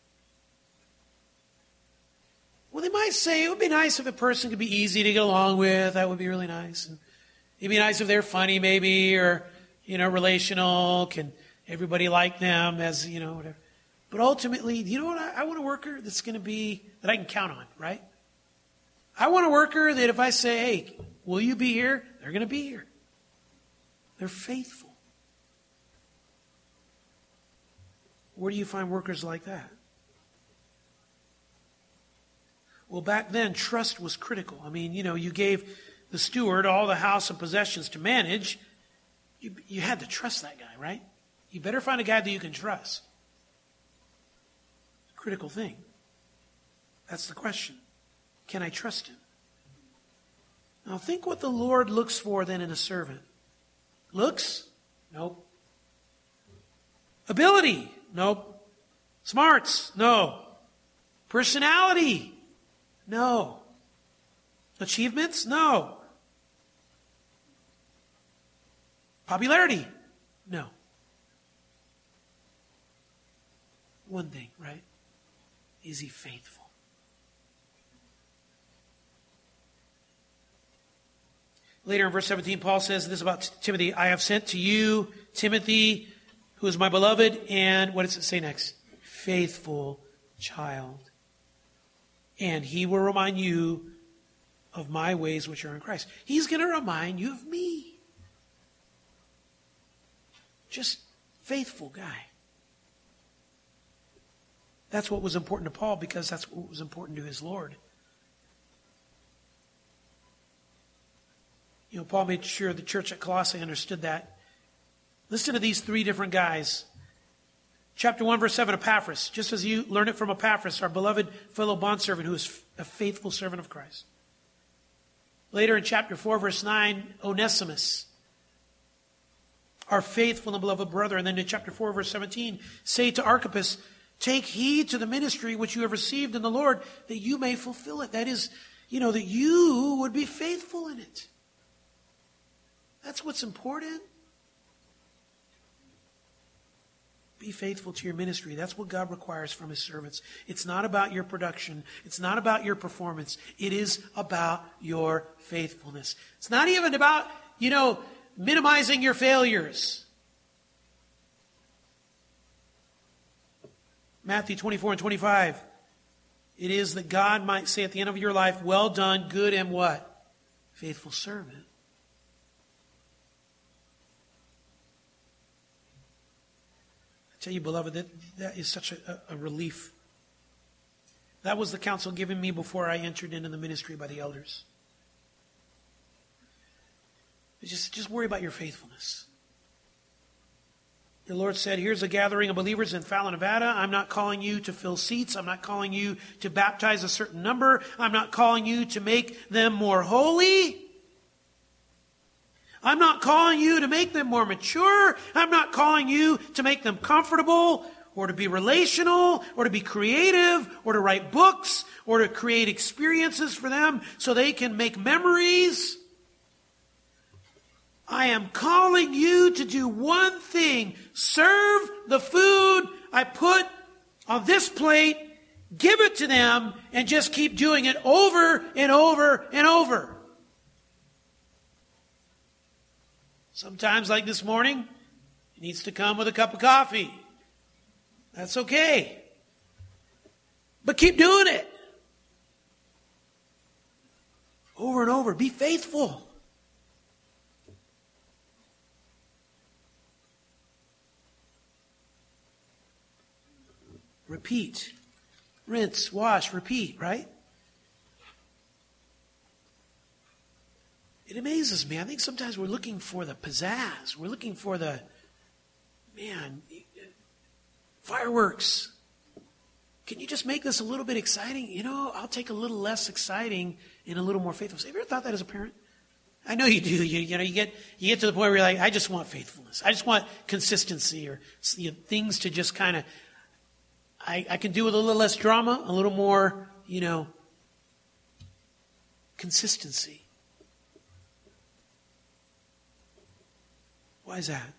well, they might say it would be nice if a person could be easy to get along with. That would be really nice. And it'd be nice if they're funny, maybe, or, relational. Can everybody like them as, whatever. But ultimately, you know what? I want a worker that's going to be, that I can count on, right? I want a worker that if I say, hey, will you be here? They're going to be here. They're faithful. Where do you find workers like that? Well, back then, trust was critical. I mean, you gave the steward all the house and possessions to manage. You had to trust that guy, right? You better find a guy that you can trust. Critical thing. That's the question. Can I trust him? Now, think what the Lord looks for then in a servant. Looks? Nope. Ability? Nope. Smarts? No. Personality? No. Achievements? No. Popularity? No. One thing, right? Is he faithful? Later in verse 17, Paul says this about Timothy. I have sent to you, Timothy, who is my beloved, and what does it say next? Faithful child. And he will remind you of my ways which are in Christ. He's going to remind you of me. Just faithful guy. That's what was important to Paul because that's what was important to his Lord. Paul made sure the church at Colossae understood that. Listen to these 3 different guys. Chapter 1, verse 7, Epaphras. Just as you learn it from Epaphras, our beloved fellow bondservant who is a faithful servant of Christ. Later in chapter 4, verse 9, Onesimus, our faithful and beloved brother. And then in chapter 4, verse 17, say to Archippus, take heed to the ministry which you have received in the Lord, that you may fulfill it. That is, that you would be faithful in it. That's what's important. be faithful to your ministry. That's what God requires from His servants. It's not about your production. It's not about your performance. It is about your faithfulness. It's not even about, minimizing your failures. Matthew 24:25. It is that God might say at the end of your life, well done, good and what? Faithful servant. I tell you, beloved, that is such a relief. That was the counsel given me before I entered into the ministry by the elders. Just worry about your faithfulness. The Lord said, here's a gathering of believers in Fallon, Nevada. I'm not calling you to fill seats. I'm not calling you to baptize a certain number. I'm not calling you to make them more holy. I'm not calling you to make them more mature. I'm not calling you to make them comfortable or to be relational or to be creative or to write books or to create experiences for them so they can make memories. I am calling you to do one thing. Serve the food I put on this plate, give it to them, and just keep doing it over and over and over. Sometimes, like this morning, it needs to come with a cup of coffee. That's okay. But keep doing it. Over and over. Be faithful. Repeat. Rinse, wash, repeat, right? It amazes me. I think sometimes we're looking for the pizzazz. We're looking for the, fireworks. Can you just make this a little bit exciting? I'll take a little less exciting and a little more faithful. Have you ever thought that as a parent? I know you do. You get to the point where you're like, I just want faithfulness. I just want consistency or things to just kind of, I can do with a little less drama, a little more, consistency. Why is that?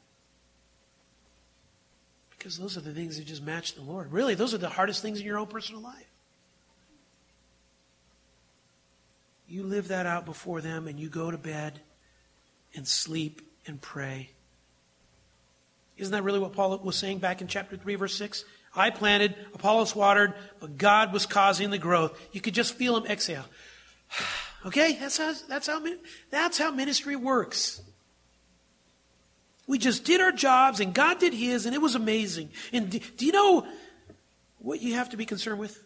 Because those are the things that just match the Lord. Really, those are the hardest things in your own personal life. You live that out before them and you go to bed and sleep and pray. Isn't that really what Paul was saying back in chapter 3, verse 6? I planted, Apollos watered, but God was causing the growth. You could just feel him exhale. Okay? That's how ministry works. We just did our jobs and God did His and it was amazing. And do you know what you have to be concerned with?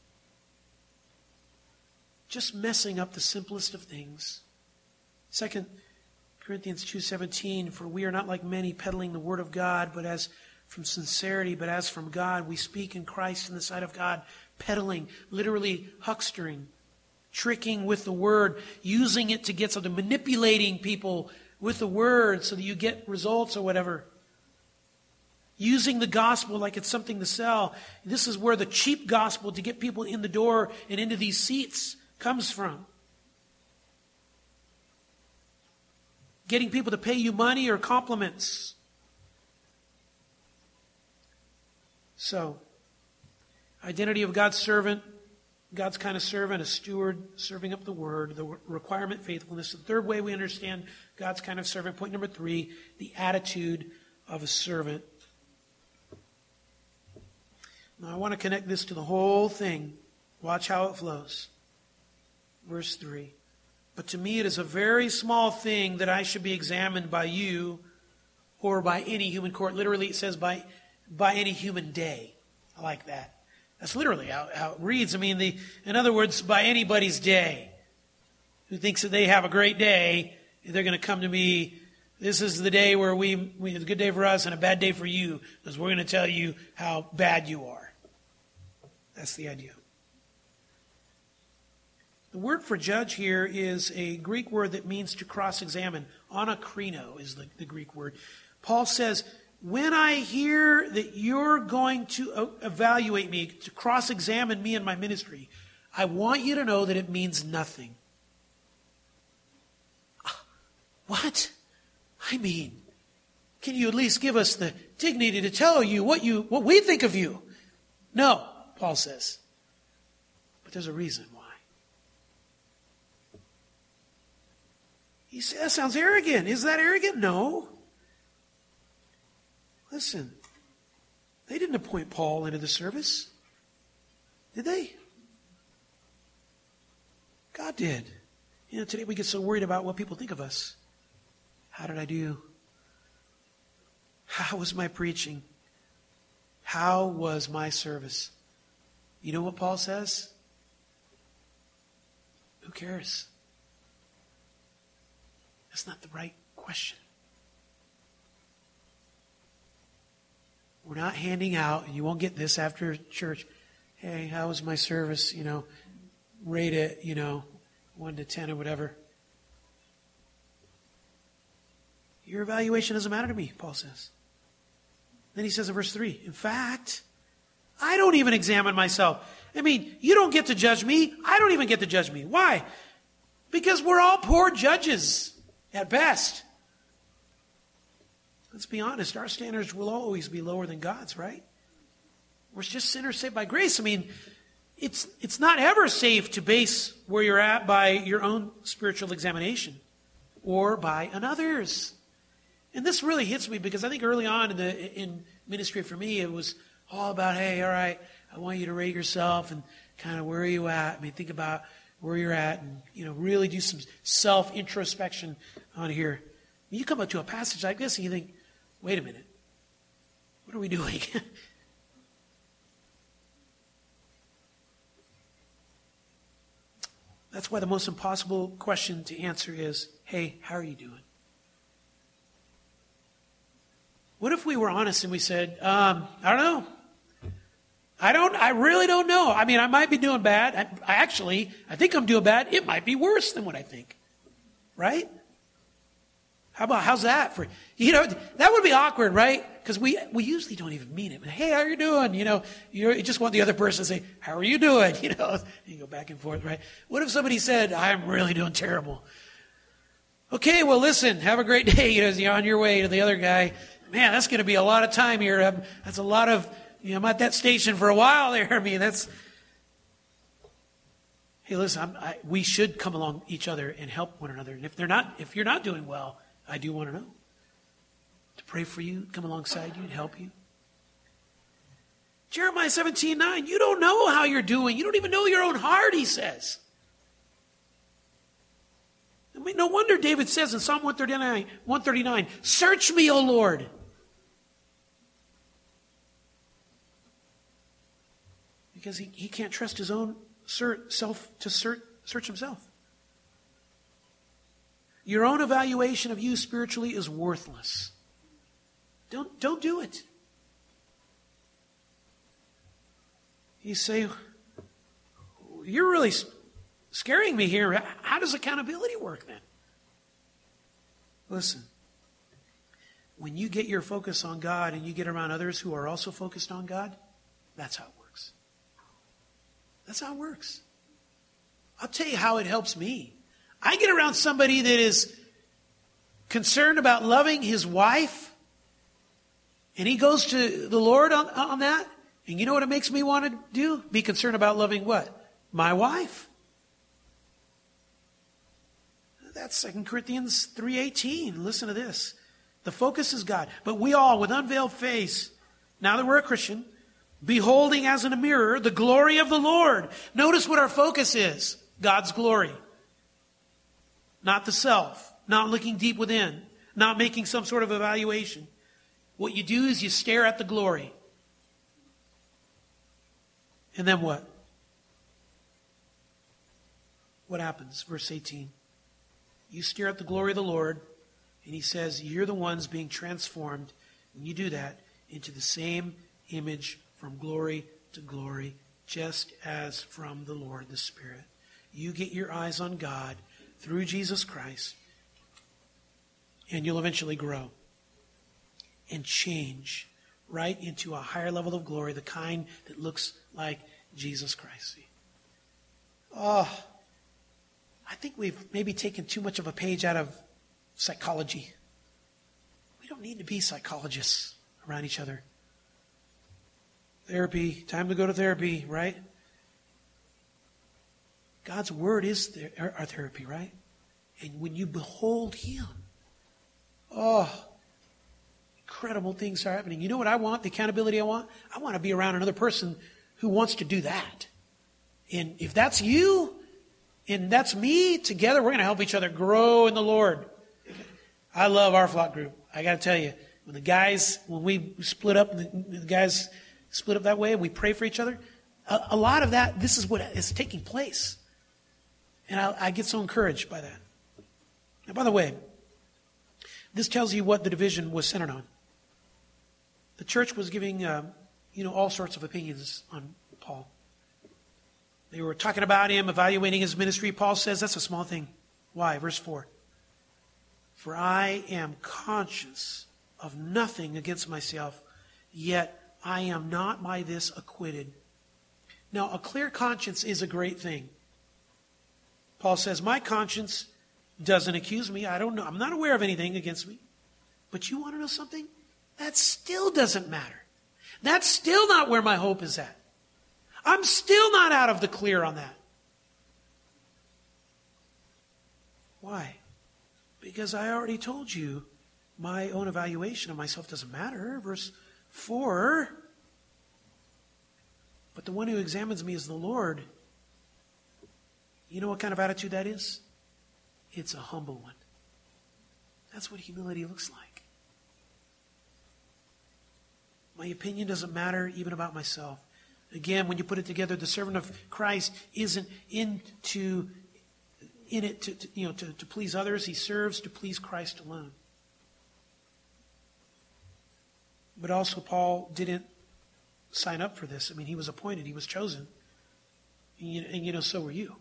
Just messing up the simplest of things. 2 Corinthians 2:17, for we are not like many peddling the word of God, but as from sincerity, but as from God, we speak in Christ in the sight of God, peddling, literally huckstering, tricking with the word, using it to get something, manipulating people with the word so that you get results or whatever. Using the gospel like it's something to sell. This is where the cheap gospel to get people in the door and into these seats comes from. Getting people to pay you money or compliments. So, identity of God's servant, God's kind of servant, a steward, serving up the word, the requirement, faithfulness. The third way we understand God's kind of servant, point number 3, the attitude of a servant. Now I want to connect this to the whole thing. Watch how it flows. Verse 3. But to me it is a very small thing that I should be examined by you or by any human court. Literally it says by any human day. I like that. That's literally how it reads. In other words, by anybody's day. Who thinks that they have a great day, they're going to come to me. This is the day where we it's a good day for us and a bad day for you, because we're going to tell you how bad you are. That's the idea. The word for judge here is a Greek word that means to cross-examine. Anakrino is the Greek word. Paul says, when I hear that you're going to evaluate me, to cross-examine me in my ministry, I want you to know that it means nothing. What? Can you at least give us the dignity to tell you what we think of you. No, Paul says. But there's a reason why. You say, that sounds arrogant. Is that arrogant? No. Listen, they didn't appoint Paul into the service. Did they? God did. You know, today we get so worried about what people think of us. How did I do? How was my preaching? How was my service? You know what Paul says? Who cares? That's not the right question. We're not handing out, and you won't get this after church. Hey, how was my service? You know, rate it, 1 to 10 or whatever. Your evaluation doesn't matter to me, Paul says. Then he says in verse 3, in fact, I don't even examine myself. I mean, you don't get to judge me. I don't even get to judge me. Why? Because we're all poor judges at best. Let's be honest. Our standards will always be lower than God's, right? We're just sinners saved by grace. I mean, it's not ever safe to base where you're at by your own spiritual examination or by another's. And this really hits me because I think early on in ministry for me, it was all about, hey, all right, I want you to rate yourself and kind of where are you at? I mean, think about where you're at and, really do some self-introspection on here. You come up to a passage like this and you think, wait a minute, what are we doing? That's why the most impossible question to answer is, hey, how are you doing? What if we were honest and we said, I don't know. I really don't know. I mean, I might be doing bad. I think I'm doing bad. It might be worse than what I think. Right? How's that for, that would be awkward, right? Because we usually don't even mean it. Hey, how are you doing? You just want the other person to say, how are you doing? You go back and forth, right? What if somebody said, I'm really doing terrible? Okay, well, listen, have a great day. As you're on your way to the other guy. Man, that's going to be a lot of time here. That's a lot of, I'm at that station for a while there. I mean, hey, listen, we should come along each other and help one another. And if you're not doing well, I do want to know. To pray for you, come alongside you and help you. Jeremiah 17:9, you don't know how you're doing. You don't even know your own heart, he says. I mean, no wonder David says in Psalm 139, search me, O Lord. Because he can't trust his own self to search himself. Your own evaluation of you spiritually is worthless. Don't do it. You say, you're really scaring me here. How does accountability work then? Listen, when you get your focus on God and you get around others who are also focused on God, that's how it works. That's how it works. I'll tell you how it helps me. I get around somebody that is concerned about loving his wife, and he goes to the Lord on that. And you know what it makes me want to do? Be concerned about loving what? My wife. That's 2 Corinthians 3:18. Listen to this. The focus is God. But we all, with unveiled face, now that we're a Christian, beholding as in a mirror the glory of the Lord. Notice what our focus is. God's glory. Not the self. Not looking deep within. Not making some sort of evaluation. What you do is you stare at the glory. And then what? What happens? Verse 18. You stare at the glory of the Lord, and he says, you're the ones being transformed, and you do that, into the same image from glory to glory, just as from the Lord the Spirit. You get your eyes on God through Jesus Christ, and you'll eventually grow and change right into a higher level of glory, the kind that looks like Jesus Christ. Oh, I think we've maybe taken too much of a page out of psychology. We don't need to be psychologists, around each other. Therapy, time to go to therapy, right? God's Word is our therapy, right? And when you behold Him, incredible things are happening. You know what I want? The accountability I want? I want to be around another person who wants to do that. And if that's you, and that's me, together we're going to help each other grow in the Lord. I love our flock group. I got to tell you, when we split up, the guys split up that way, and we pray for each other, a lot of that, this is what is taking place. And I get so encouraged by that. Now, by the way, this tells you what the division was centered on. The church was giving, all sorts of opinions on Paul. They were talking about him, evaluating his ministry. Paul says that's a small thing. Why? Verse 4. For I am conscious of nothing against myself, yet I am not by this acquitted. Now, a clear conscience is a great thing. Paul says, my conscience doesn't accuse me. I don't know. I'm not aware of anything against me. But you want to know something? That still doesn't matter. That's still not where my hope is at. I'm still not out of the clear on that. Why? Because I already told you my own evaluation of myself doesn't matter. Verse 4. But the one who examines me is the Lord. You know what kind of attitude that is? It's a humble one. That's what humility looks like. My opinion doesn't matter even about myself. Again, when you put it together, the servant of Christ isn't in it to please others. He serves to please Christ alone. But also, Paul didn't sign up for this. I mean, he was appointed. He was chosen. And so were you.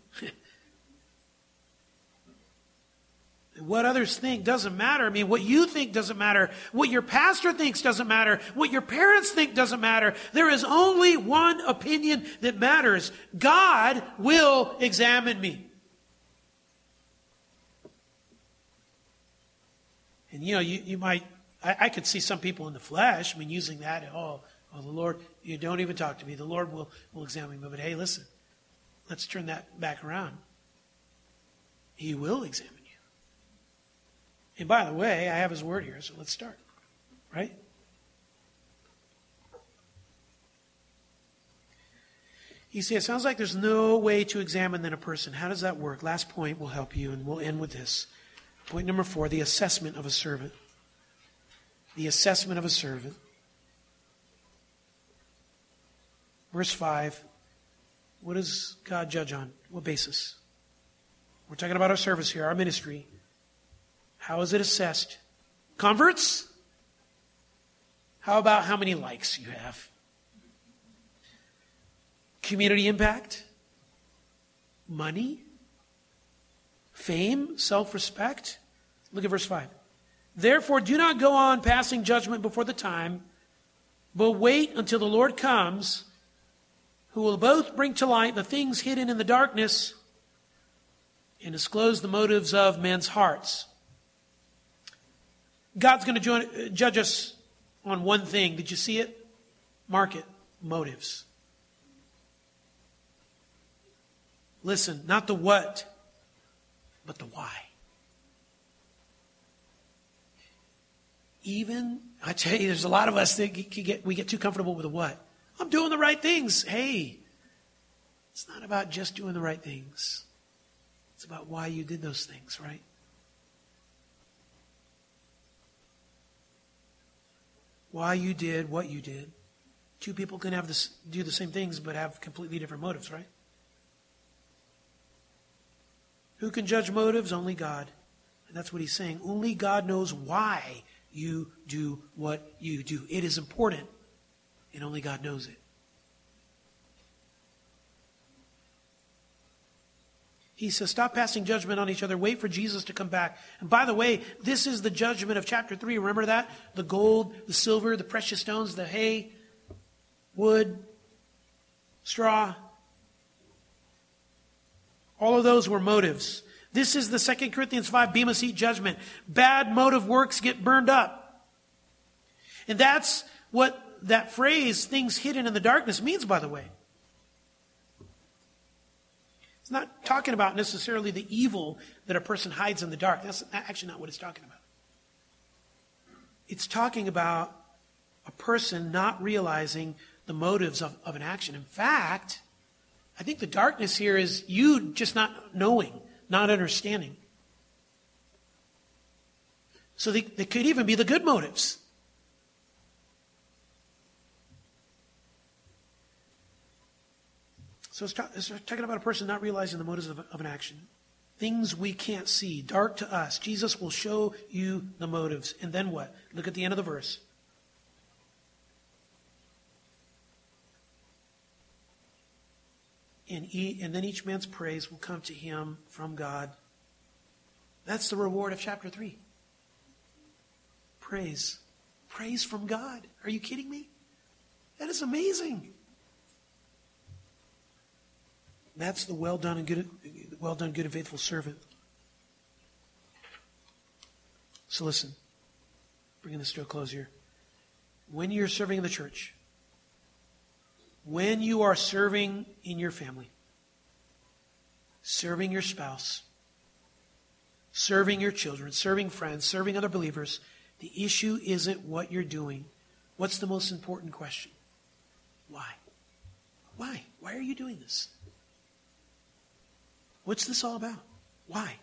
What others think doesn't matter. I mean, what you think doesn't matter. What your pastor thinks doesn't matter. What your parents think doesn't matter. There is only one opinion that matters. God will examine me. And you might, I could see some people in the flesh, using that, the Lord, you don't even talk to me. The Lord will examine me. But hey, listen, let's turn that back around. He will examine you. And by the way, I have His Word here, so let's start. Right? You see, it sounds like there's no way to examine then a person. How does that work? Last point will help you, and we'll end with this. Point number 4, the assessment of a servant. The assessment of a servant. Verse 5. What does God judge on? What basis? We're talking about our service here, our ministry. How is it assessed? Converts? How about how many likes you have? Community impact? Money? Fame? Self-respect? Look at verse 5. Therefore, do not go on passing judgment before the time, but wait until the Lord comes, who will both bring to light the things hidden in the darkness and disclose the motives of men's hearts. God's going to judge us on one thing. Did you see it? Mark it. Motives. Listen, not the what, but the why. I tell you, there's a lot of us that we get too comfortable with the what. I'm doing the right things. Hey, it's not about just doing the right things. It's about why you did those things, right? Why you did what you did. Two people can do the same things but have completely different motives, right? Who can judge motives? Only God. And that's what he's saying. Only God knows why you do what you do. It is important, and only God knows it. He says, stop passing judgment on each other. Wait for Jesus to come back. And by the way, this is the judgment of chapter 3. Remember that? The gold, the silver, the precious stones, the hay, wood, straw. All of those were motives. This is the 2 Corinthians 5 Bema Seat judgment. Bad motive works get burned up. And that's what that phrase, things hidden in the darkness, means, by the way. It's not talking about necessarily the evil that a person hides in the dark. That's actually not what it's talking about. It's talking about a person not realizing the motives of an action. In fact, I think the darkness here is you just not knowing, not understanding. So they could even be the good motives. So it's talking about a person not realizing the motives of an action. Things we can't see, dark to us. Jesus will show you the motives. And then what? Look at the end of the verse. And then each man's praise will come to him from God. That's the reward of chapter 3. Praise. Praise from God. Are you kidding me? That is amazing. That's the well done, good and faithful servant. So listen, bringing this to a close here. When you're serving in the church, when you are serving in your family, serving your spouse, serving your children, serving friends, serving other believers, the issue isn't what you're doing. What's the most important question? Why? Why? Why are you doing this? What's this all about? Why?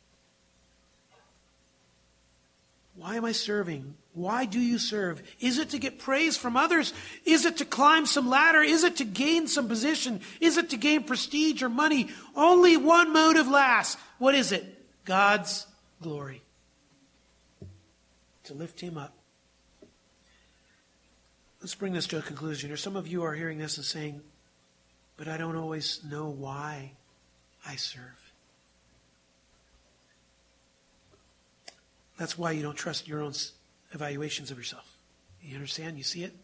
Why am I serving? Why do you serve? Is it to get praise from others? Is it to climb some ladder? Is it to gain some position? Is it to gain prestige or money? Only one motive lasts. What is it? God's glory. To lift him up. Let's bring this to a conclusion. Or some of you are hearing this and saying, but I don't always know why I serve. That's why you don't trust your own evaluations of yourself. You understand? You see it?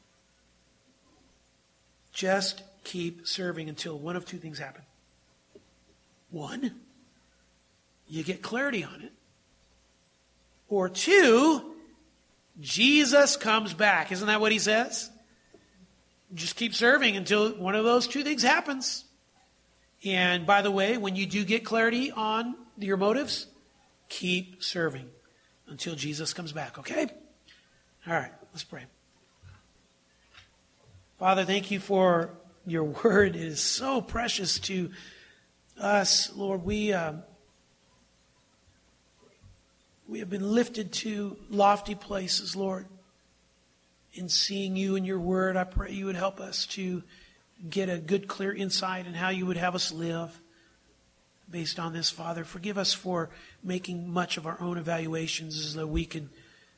Just keep serving until one of two things happen. One, you get clarity on it. Or two, Jesus comes back. Isn't that what he says? Just keep serving until one of those two things happens. And by the way, when you do get clarity on your motives, keep serving until Jesus comes back, okay? All right, let's pray. Father, thank you for your word. It is so precious to us, Lord. We have been lifted to lofty places, Lord. In seeing you and your word, I pray you would help us to get a good, clear insight in how you would have us live based on this, Father. Forgive us for making much of our own evaluations as though we could,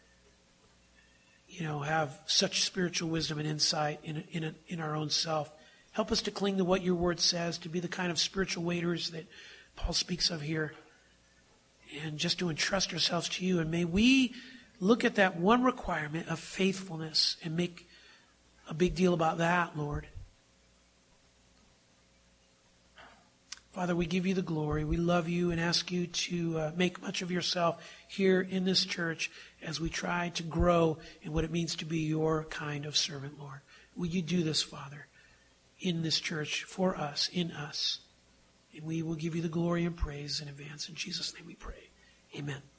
have such spiritual wisdom and insight in our own self. Help us to cling to what your word says, to be the kind of spiritual waiters that Paul speaks of here, and just to entrust ourselves to you. And may we look at that one requirement of faithfulness and make a big deal about that, Lord. Father, we give you the glory. We love you and ask you to make much of yourself here in this church as we try to grow in what it means to be your kind of servant, Lord. Will you do this, Father, in this church, for us, in us? And we will give you the glory and praise in advance. In Jesus' name we pray. Amen.